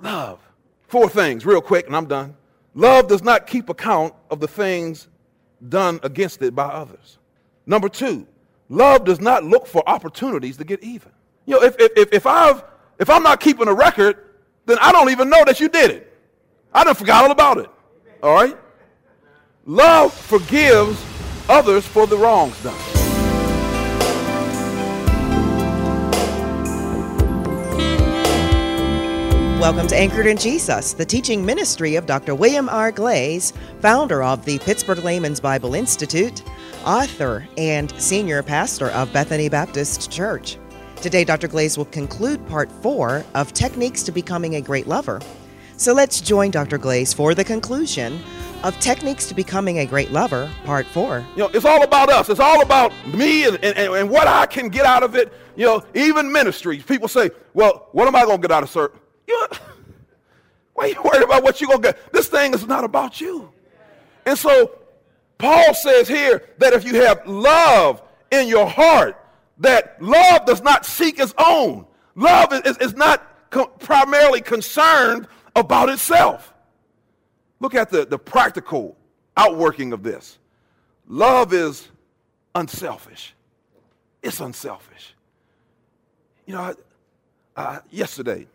Love. 4 things, real quick, and I'm done. Love does not keep account of the things done against it by others. Number 2, love does not look for opportunities to get even. You know, if I'm not keeping a record, then I don't even know that you did it. I done forgot all about it. All right? Love forgives others for the wrongs done. Welcome to Anchored in Jesus, the teaching ministry of Dr. William R. Glaze, founder of the Pittsburgh Layman's Bible Institute, author and senior pastor of Bethany Baptist Church. Today, Dr. Glaze will conclude part 4 of Techniques to Becoming a Great Lover. So let's join Dr. Glaze for the conclusion of Techniques to Becoming a Great Lover, part 4. You know, it's all about us. It's all about me and what I can get out of it. You know, even ministries, people say, well, what am I going to get out of certain? Why are you worried about what you're going to get? This thing is not about you. And so Paul says here that if you have love in your heart, that love does not seek its own. Love is not primarily concerned about itself. Look at the practical outworking of this. Love is unselfish. It's unselfish. You know, yesterday,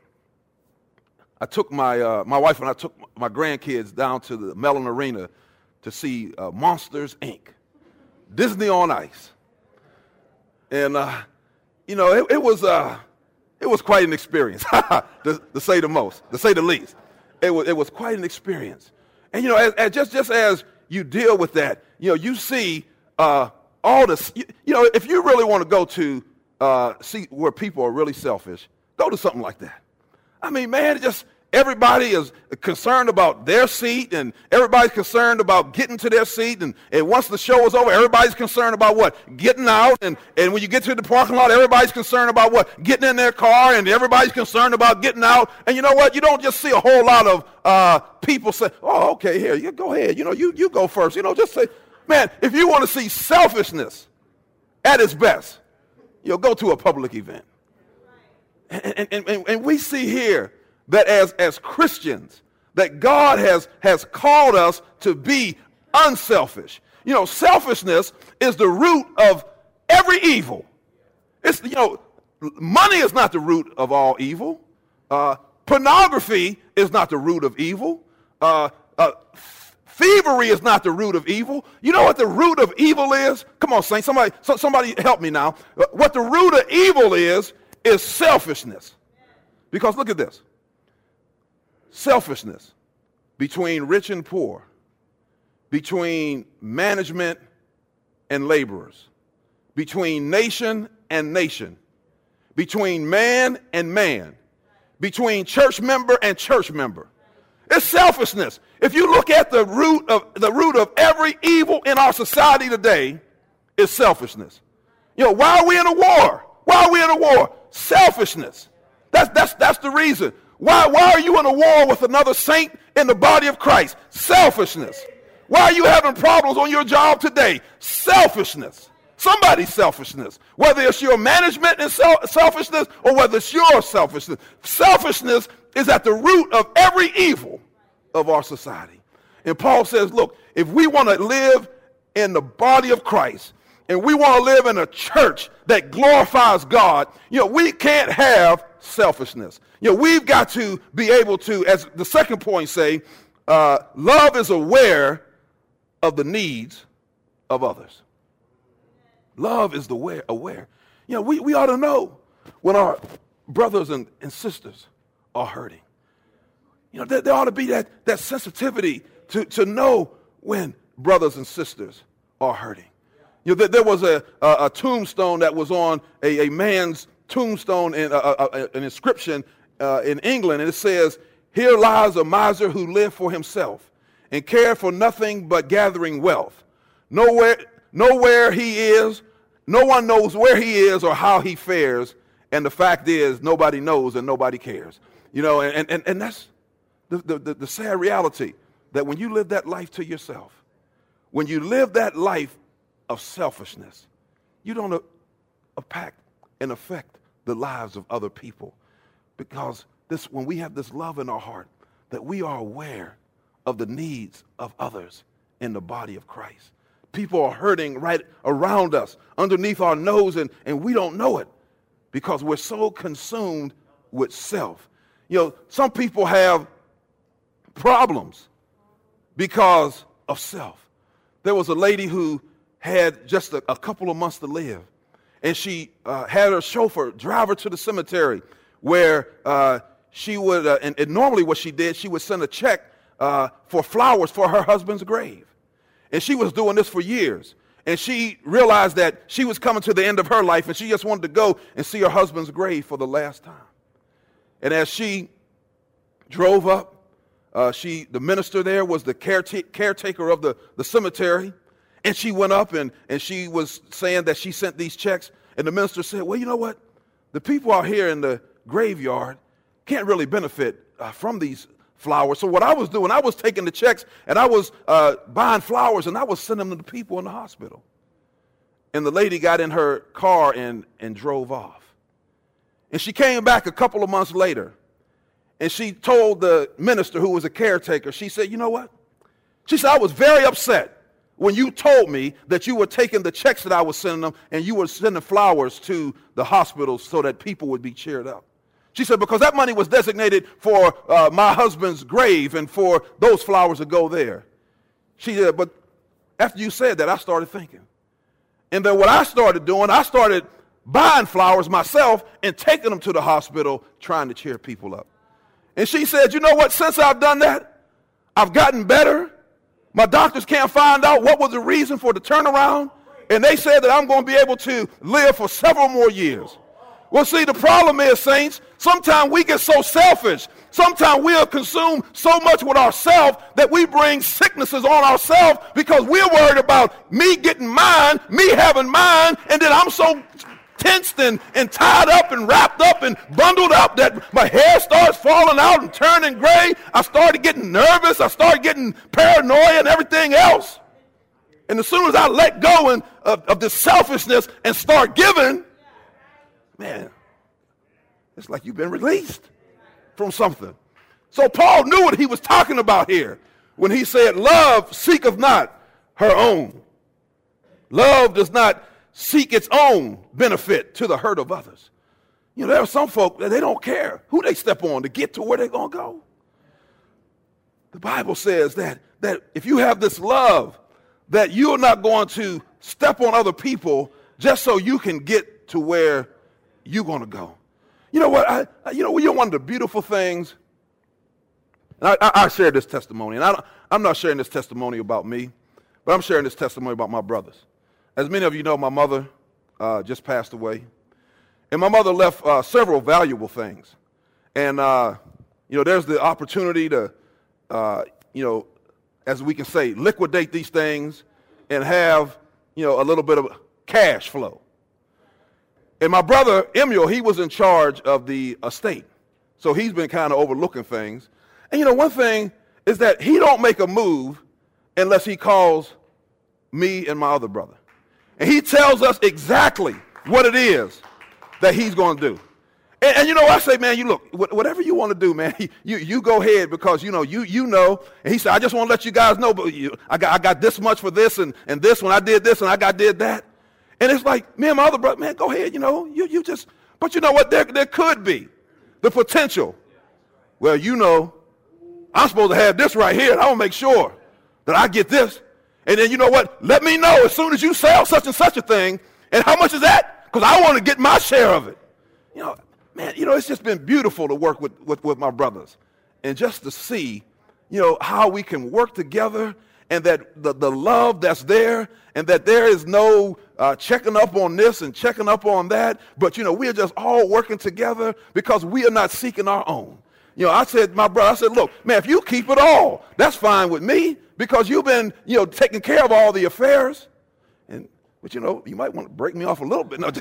I took my wife and I took my grandkids down to the Mellon Arena to see Monsters, Inc., Disney on Ice. And, you know, it was quite an experience, to say the least. It was quite an experience. And, you know, just as you deal with that, you know, you see all this, you know, if you really want to go to see where people are really selfish, go to something like that. I mean, man, everybody is concerned about their seat, and everybody's concerned about getting to their seat, and once the show is over, everybody's concerned about what? Getting out, and when you get to the parking lot, everybody's concerned about what? Getting in their car, and everybody's concerned about getting out. And you know what? You don't just see a whole lot of people say, oh, okay, here, you go ahead. You know, you go first. You know, just say, man, if you want to see selfishness at its best, you know, go to a public event. And we see here that as Christians, that God has called us to be unselfish. You know, selfishness is the root of every evil. It's, you know, money is not the root of all evil. Pornography is not the root of evil. Thievery is not the root of evil. You know what the root of evil is? Come on, saints, somebody help me now. What the root of evil is selfishness. Because look at this. Selfishness between rich and poor, between management and laborers, between nation and nation, between man and man, between church member and church member. It's selfishness. If you look at the root of every evil in our society today, it's selfishness. You know, why are we in a war? Why are we in a war? Selfishness. That's the reason. Why are you in a war with another saint in the body of Christ? Selfishness. Why are you having problems on your job today? Selfishness. Somebody's selfishness. Whether it's your management and selfishness or whether it's your selfishness. Selfishness is at the root of every evil of our society. And Paul says, look, if we want to live in the body of Christ, and we want to live in a church that glorifies God, you know, we can't have selfishness. You know, we've got to be able to, as the second point say, love is aware of the needs of others. Love is aware. You know, we ought to know when our brothers and sisters are hurting. You know, there ought to be that sensitivity to know when brothers and sisters are hurting. You know, there was a tombstone that was on a man's tombstone, in an inscription in England, and it says, "Here lies a miser who lived for himself and cared for nothing but gathering wealth. Nowhere he is, no one knows where he is or how he fares, and the fact is nobody knows and nobody cares." You know, and that's the sad reality, that when you live that life to yourself, when you live that life of selfishness, you don't impact and affect the lives of other people, because when we have this love in our heart, that we are aware of the needs of others in the body of Christ. People are hurting right around us, underneath our nose, and we don't know it because we're so consumed with self. Some people have problems because of self. There was a lady who had just a couple of months to live, and she had her chauffeur drive her to the cemetery where she would, and normally what she did, she would send a check for flowers for her husband's grave. And she was doing this for years. And she realized that she was coming to the end of her life, and she just wanted to go and see her husband's grave for the last time. And as she drove up, the minister there was the caretaker of the cemetery. And she went up and she was saying that she sent these checks. And the minister said, well, you know what? The people out here in the graveyard can't really benefit from these flowers. So what I was doing, I was taking the checks and I was buying flowers and I was sending them to the people in the hospital. And the lady got in her car and drove off. And she came back a couple of months later and she told the minister, who was a caretaker, she said, you know what? She said, I was very upset when you told me that you were taking the checks that I was sending them and you were sending flowers to the hospitals so that people would be cheered up. She said, because that money was designated for my husband's grave and for those flowers to go there. She said, but after you said that, I started thinking. And then what I started doing, I started buying flowers myself and taking them to the hospital trying to cheer people up. And she said, you know what, since I've done that, I've gotten better. My doctors can't find out what was the reason for the turnaround. And they said that I'm going to be able to live for several more years. Well, see, the problem is, saints, sometimes we get so selfish. Sometimes we are consumed so much with ourselves that we bring sicknesses on ourselves because we're worried about me getting mine, me having mine, and then I'm so tensed and tied up and wrapped up and bundled up that my hair starts falling out and turning gray. I started getting nervous. I started getting paranoia and everything else. And as soon as I let go of this selfishness and start giving, man, it's like you've been released from something. So Paul knew what he was talking about here when he said, love seeketh not her own. Love does not seek its own benefit to the hurt of others. There are some folk that they don't care who they step on to get to where they're going to go. The Bible says that if you have this love, that you're not going to step on other people just so you can get to where you're going to go. You know what? One of the beautiful things, and I share this testimony, and I'm not sharing this testimony about me, but I'm sharing this testimony about my brothers. As many of you know, my mother just passed away, and my mother left several valuable things. And, there's the opportunity to, as we can say, liquidate these things and have, a little bit of cash flow. And my brother, Emil, he was in charge of the estate. So he's been kind of overlooking things. And one thing is that he don't make a move unless he calls me and my other brother. And he tells us exactly what it is that he's going to do. And I say, man, you look, whatever you want to do, man, you go ahead because, you know. And he said, I just want to let you guys know, but I got this much for this and this when I did this and I did that. And it's like, me and my other brother, man, go ahead, you just, but you know what, there could be the potential. Well, I'm supposed to have this right here, and I want to make sure that I get this. And then you know what, let me know as soon as you sell such and such a thing, and how much is that? Because I want to get my share of it. Man, it's just been beautiful to work with my brothers. And just to see, how we can work together and that the love that's there and that there is no checking up on this and checking up on that. But, we are just all working together because we are not seeking our own. I said, my brother, look, man, if you keep it all, that's fine with me because you've been, taking care of all the affairs. But, you might want to break me off a little bit. No,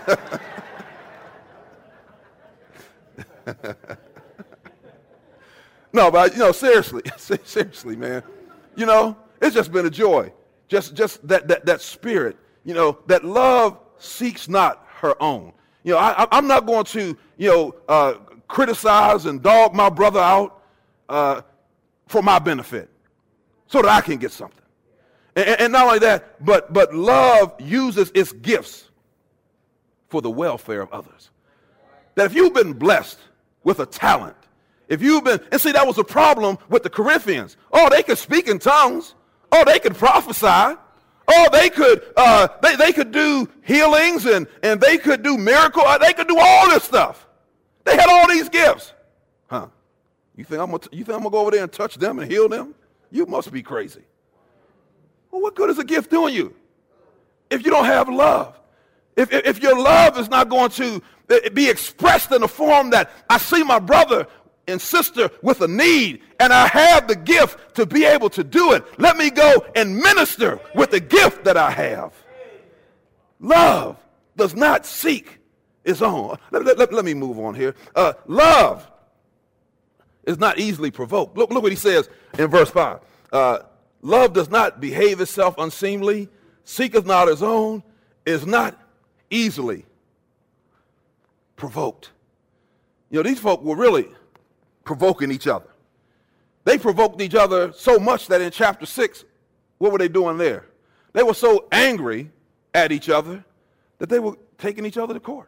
no, but seriously, man, it's just been a joy. Just that spirit, that love seeks not her own. I'm not going to, criticize and dog my brother out for my benefit so that I can get something. And not only that, but love uses its gifts for the welfare of others. That if you've been blessed with a talent, if you've been, and see, that was a problem with the Corinthians. Oh, they could speak in tongues. Oh, they could prophesy. Oh, they could do healings and they could do miracles. They could do all this stuff. They had all these gifts. Huh? You think I'm gonna go over there and touch them and heal them? You must be crazy. Well, what good is a gift doing you if you don't have love? If your love is not going to be expressed in a form that I see my brother and sister with a need, and I have the gift to be able to do it. Let me go and minister with the gift that I have. Love does not seek its own. Let me move on here. Love is not easily provoked. Look what he says in verse 5. Love does not behave itself unseemly, seeketh not his own, is not easily provoked. You know, these folk were really provoking each other. They provoked each other so much that in chapter 6, what were they doing there? They were so angry at each other that they were taking each other to court.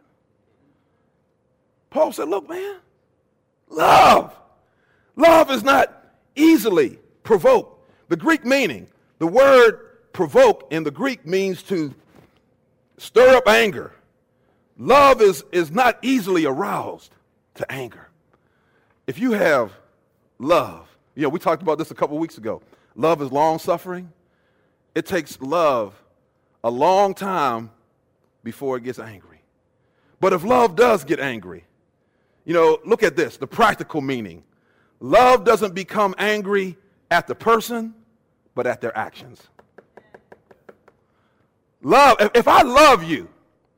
Paul said, look, man, love is not easily provoked. The Greek meaning, the word provoke in the Greek means to stir up anger. Love is not easily aroused to anger. If you have love, you know, we talked about this a couple weeks ago. Love is long-suffering. It takes love a long time before it gets angry. But if love does get angry, you know, look at this, the practical meaning. Love doesn't become angry at the person, but at their actions. Love, if I love you,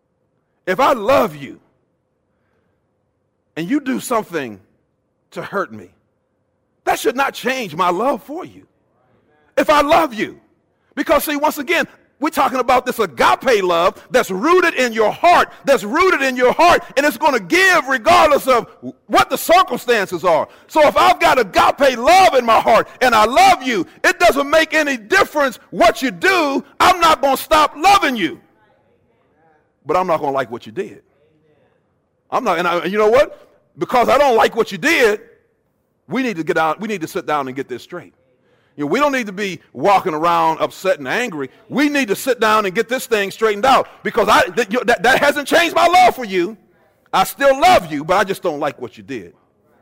and you do something to hurt me, that should not change my love for you. If I love you. Because see, once again, we're talking about this agape love that's rooted in your heart, and it's going to give regardless of what the circumstances are. So if I've got agape love in my heart and I love you, it doesn't make any difference what you do. I'm not going to stop loving you. But I'm not going to like what you did. I'm not, and you know what? Because I don't like what you did, we need to sit down and get this straight. You know, we don't need to be walking around upset and angry. We need to sit down and get this thing straightened out because that hasn't changed my love for you. I still love you, but I just don't like what you did.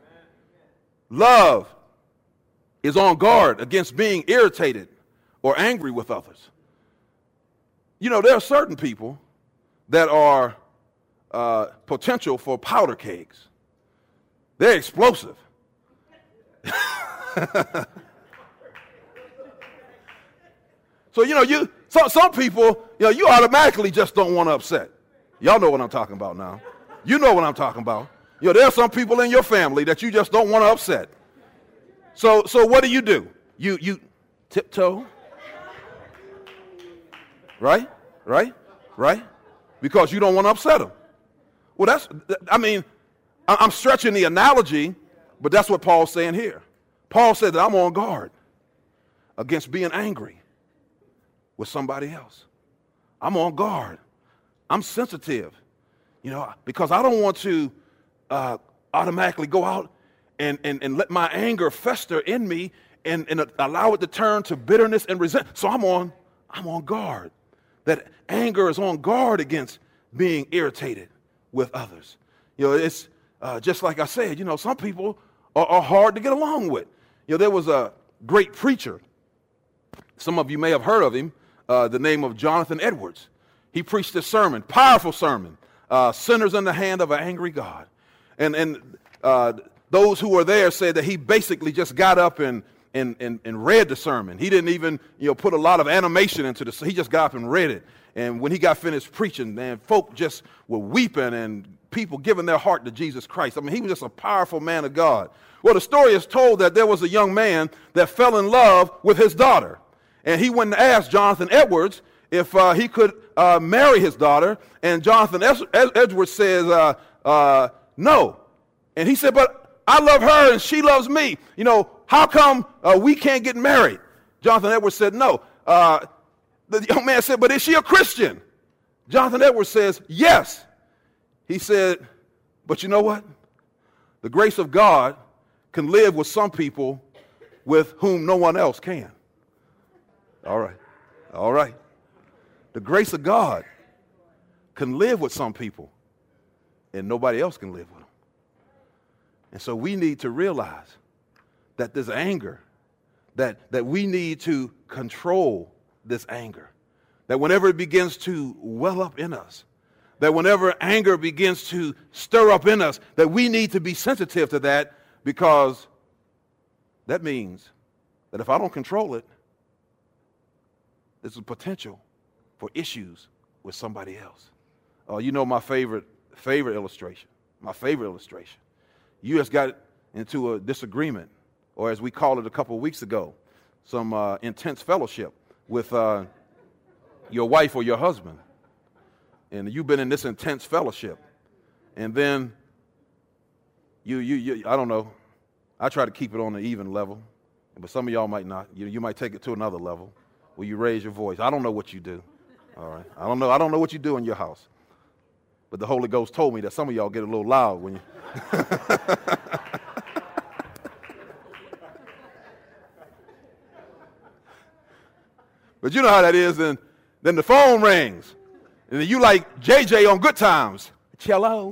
Love is on guard against being irritated or angry with others. You know, there are certain people that are potential for powder kegs. They're explosive. So, you know, some people, you know, you automatically just don't want to upset. Y'all know what I'm talking about now. You know what I'm talking about. You know, there are some people in your family that you just don't want to upset. So what do? You tiptoe. Right? Because you don't want to upset them. Well, I'm stretching the analogy, but that's what Paul's saying here. Paul said that I'm on guard against being angry with somebody else. I'm on guard. I'm sensitive, you know, because I don't want to automatically go out and let my anger fester in me and allow it to turn to bitterness and resentment. So I'm on guard. That anger is on guard against being irritated with others. You know, it's just like I said, you know, some people are hard to get along with. You know, there was a great preacher. Some of you may have heard of him, the name of Jonathan Edwards. He preached this sermon, powerful sermon, Sinners in the Hand of an Angry God. And those who were there said that he basically just got up and read the sermon. He didn't even, you know, put a lot of animation into this. He just got up and read it. And when he got finished preaching, man, folk just were weeping and people giving their heart to Jesus Christ. I mean, he was just a powerful man of God. Well, the story is told that there was a young man that fell in love with his daughter. And he went and asked Jonathan Edwards if he could marry his daughter. And Jonathan Edwards says, no, And he said, but I love her and she loves me. You know, how come we can't get married? Jonathan Edwards said, no. The young man said, but is she a Christian? Jonathan Edwards says, yes. He said, but you know what? The grace of God can live with some people with whom no one else can. All right. All right. The grace of God can live with some people, and nobody else can live with them. And so we need to realize that this anger, that we need to control this anger, that whenever it begins to well up in us, that whenever anger begins to stir up in us, that we need to be sensitive to that, because that means that if I don't control it, there's a potential for issues with somebody else. You know my favorite illustration. My favorite illustration. You just got into a disagreement, or as we called it a couple of weeks ago, some intense fellowship with your wife or your husband. And you've been in this intense fellowship. And then you I don't know. I try to keep it on an even level, but some of y'all might not. You might take it to another level where you raise your voice. I don't know what you do. All right. I don't know what you do in your house. But the Holy Ghost told me that some of y'all get a little loud when you But you know how that is, and then the phone rings. And then you like JJ on Good Times. Cello.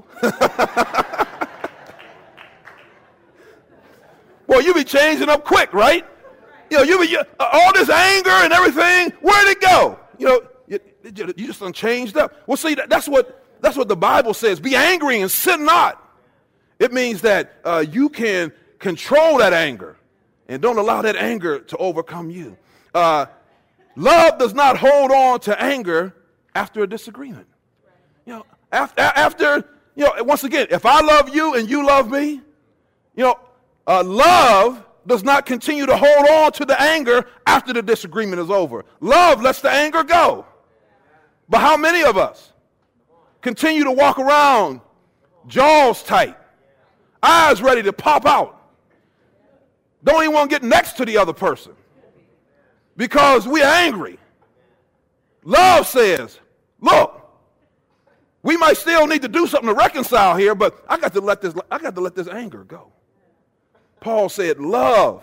Boy, you be changing up quick, right? You know, all this anger and everything, where'd it go? You know, you just done changed up. Well, see, that's what the Bible says. Be angry and sin not. It means that you can control that anger and don't allow that anger to overcome you. Love does not hold on to anger after a disagreement. You know, after once again, if I love you and you love me, love does not continue to hold on to the anger after the disagreement is over. Love lets the anger go. But how many of us continue to walk around jaws tight, eyes ready to pop out, don't even want to get next to the other person because we're angry? Love says, look, we might still need to do something to reconcile here, but I got to let this anger go. Paul said, love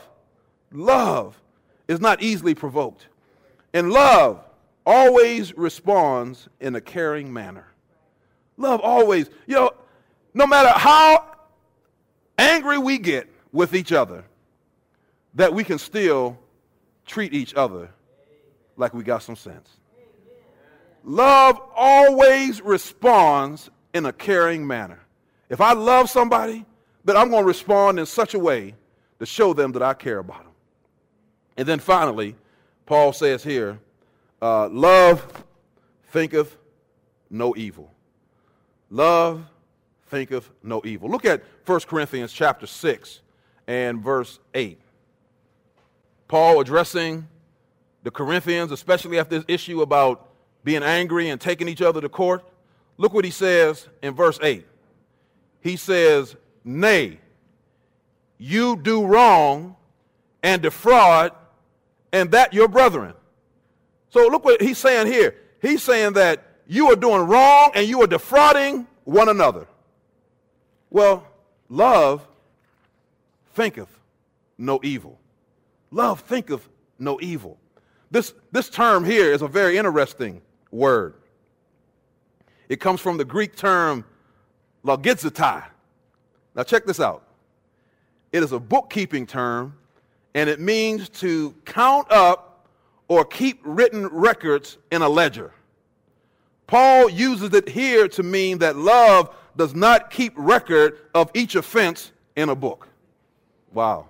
is not easily provoked. And love always responds in a caring manner. Love always, no matter how angry we get with each other, that we can still treat each other like we got some sense. Love always responds in a caring manner. If I love somebody, then I'm going to respond in such a way to show them that I care about them. And then finally, Paul says here, love thinketh no evil. Love thinketh no evil. Look at 1 Corinthians chapter 6 and verse 8. Paul addressing the Corinthians, especially after this issue about being angry and taking each other to court. Look what he says in verse 8. He says, nay, you do wrong and defraud, and that your brethren. So look what he's saying here. He's saying that you are doing wrong and you are defrauding one another. Well, love thinketh no evil. Love thinketh no evil. This term here is a very interesting word. It comes from the Greek term logizotai. Now check this out. It is a bookkeeping term, and it means to count up or keep written records in a ledger. Paul uses it here to mean that love does not keep record of each offense in a book. Wow.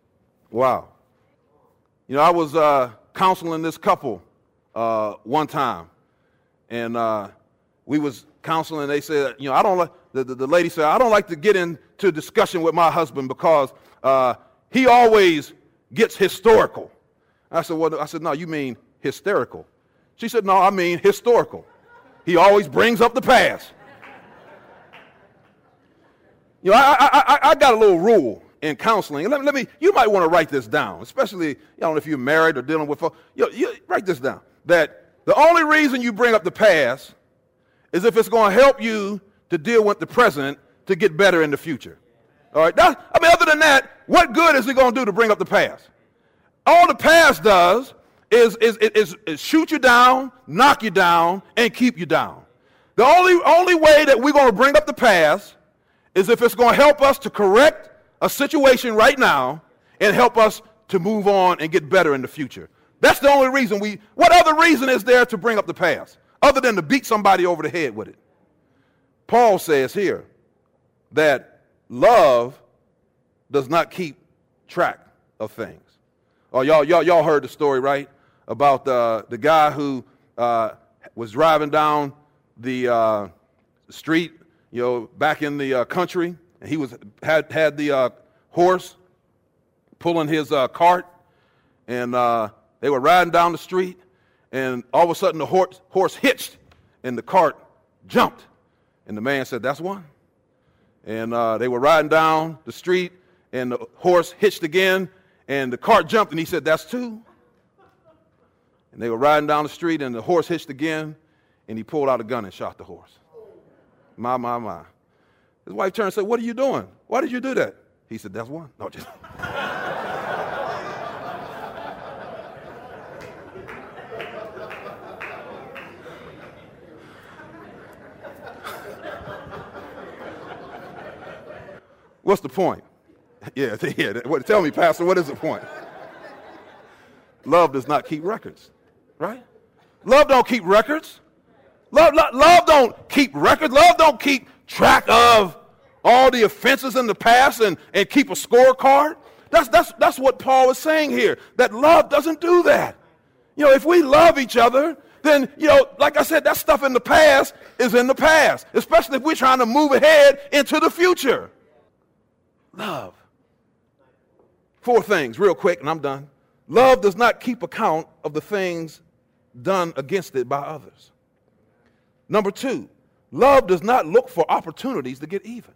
I was counseling this couple one time, and we was counseling. They said, I don't like. The lady said, I don't like to get into discussion with my husband because he always gets historical. I said, no, you mean hysterical. She said, no, I mean historical. He always brings up the past. You know, I got a little rule in counseling. Let me. You might want to write this down, especially, I don't know if you're married or dealing with folks. You write this down, that the only reason you bring up the past is if it's going to help you to deal with the present to get better in the future. All right? Other than that, what good is it going to do to bring up the past? All the past does is shoot you down, knock you down, and keep you down. The only way that we're going to bring up the past is if it's going to help us to correct a situation right now and help us to move on and get better in the future. That's the only reason what other reason is there to bring up the past other than to beat somebody over the head with it? Paul says here that love does not keep track of things. Oh, y'all heard the story, right? About the guy who was driving down the street, back in the country, and he had the horse pulling his cart, and they were riding down the street, and all of a sudden the horse hitched, and the cart jumped, and the man said, "That's one." And they were riding down the street, and the horse hitched again, and the cart jumped, and he said, "That's two." And they were riding down the street, and the horse hitched again, and he pulled out a gun and shot the horse. My. His wife turned and said, "What are you doing? Why did you do that?" He said, "That's one." No, just. What's the point? Yeah. Tell me, Pastor, what is the point? Love does not keep records, right? Love don't keep records. Love don't keep records. Love don't keep track of all the offenses in the past and keep a scorecard. That's what Paul is saying here, that love doesn't do that. If we love each other, then, like I said, that stuff in the past is in the past, especially if we're trying to move ahead into the future. Love. 4 things, real quick, and I'm done. Love does not keep account of the things done against it by others. Number 2, love does not look for opportunities to get even.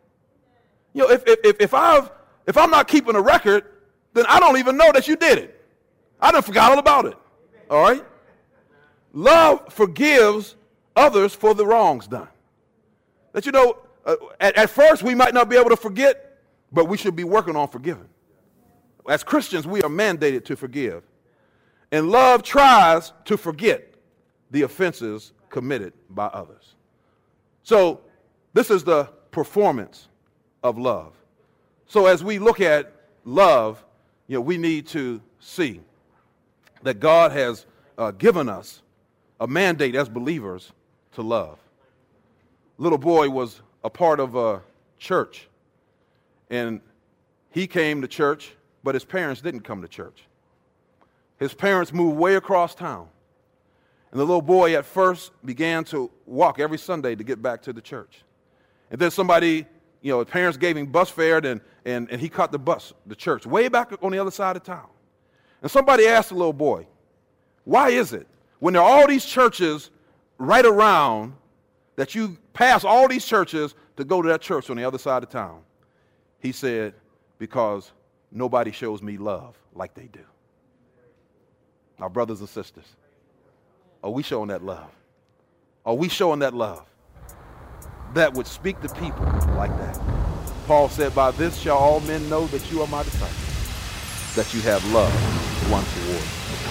If I'm not keeping a record, then I don't even know that you did it. I done forgot all about it. All right? Love forgives others for the wrongs done. That at first we might not be able to forget, but we should be working on forgiving. As Christians, we are mandated to forgive. And love tries to forget the offenses committed by others. So this is the performance of love. So as we look at love, we need to see that God has given us a mandate as believers to love. Little boy was a part of a church, and he came to church, but his parents didn't come to church. His parents moved way across town. And the little boy at first began to walk every Sunday to get back to the church. And then somebody, his parents gave him bus fare, and he caught the bus, the church, way back on the other side of town. And somebody asked the little boy, "Why is it, when there are all these churches right around, that you pass all these churches to go to that church on the other side of town?" He said, "Because nobody shows me love like they do." Our brothers and sisters, are we showing that love? Are we showing that love that would speak to people like that? Paul said, "By this shall all men know that you are my disciples, that you have love one toward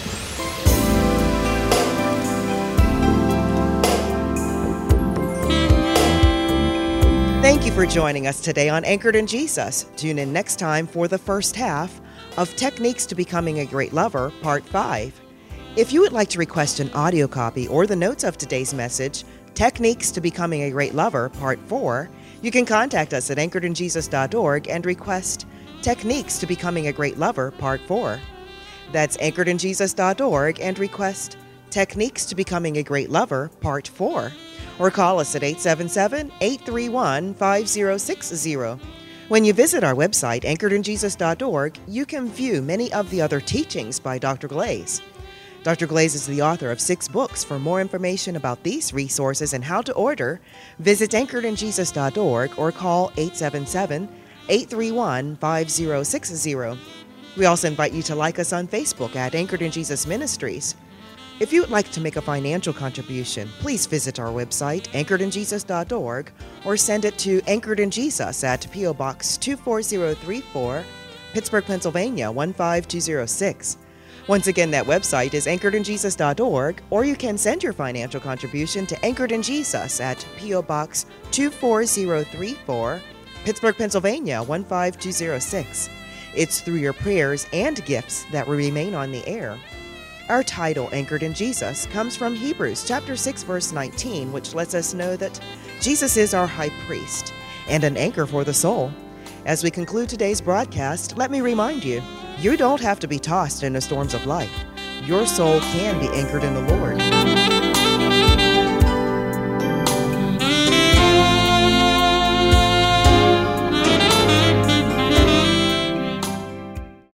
Thank you for joining us today on Anchored in Jesus. Tune in next time for the first half of Techniques to Becoming a Great Lover, Part 5. If you would like to request an audio copy or the notes of today's message, Techniques to Becoming a Great Lover, Part 4, you can contact us at anchoredinjesus.org and request Techniques to Becoming a Great Lover, Part 4. That's anchoredinjesus.org and request Techniques to Becoming a Great Lover, Part 4. Or call us at 877-831-5060. When you visit our website, anchoredinjesus.org, you can view many of the other teachings by Dr. Glaze. Dr. Glaze is the author of 6 books. For more information about these resources and how to order, visit anchoredinjesus.org or call 877-831-5060. We also invite you to like us on Facebook at Anchored in Jesus Ministries. If you would like to make a financial contribution, please visit our website, anchoredinjesus.org, or send it to Anchored in Jesus at P.O. Box 24034, Pittsburgh, Pennsylvania 15206. Once again, that website is anchoredinjesus.org, or you can send your financial contribution to Anchored in Jesus at P.O. Box 24034, Pittsburgh, Pennsylvania 15206. It's through your prayers and gifts that we remain on the air. Our title, Anchored in Jesus, comes from Hebrews chapter 6, verse 19, which lets us know that Jesus is our high priest and an anchor for the soul. As we conclude today's broadcast, let me remind you, you don't have to be tossed in the storms of life. Your soul can be anchored in the Lord.